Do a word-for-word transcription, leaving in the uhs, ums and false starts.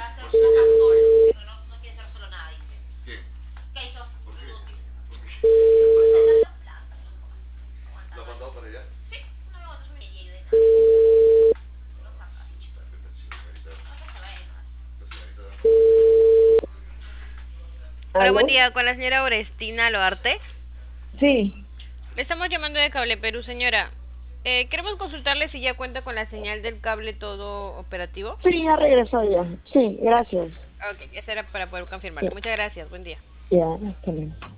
Hola, buen ¿Aló? día, con la señora Orestina Loarte. Sí, Le estamos llamando de Cable Perú, señora. Eh, queremos consultarle si ya cuenta con la señal del cable todo operativo. sí, ya regresó ya. Sí, gracias. Ok, esa era para poder confirmarle. Ya, Muchas gracias, buen día. ya, hasta luego.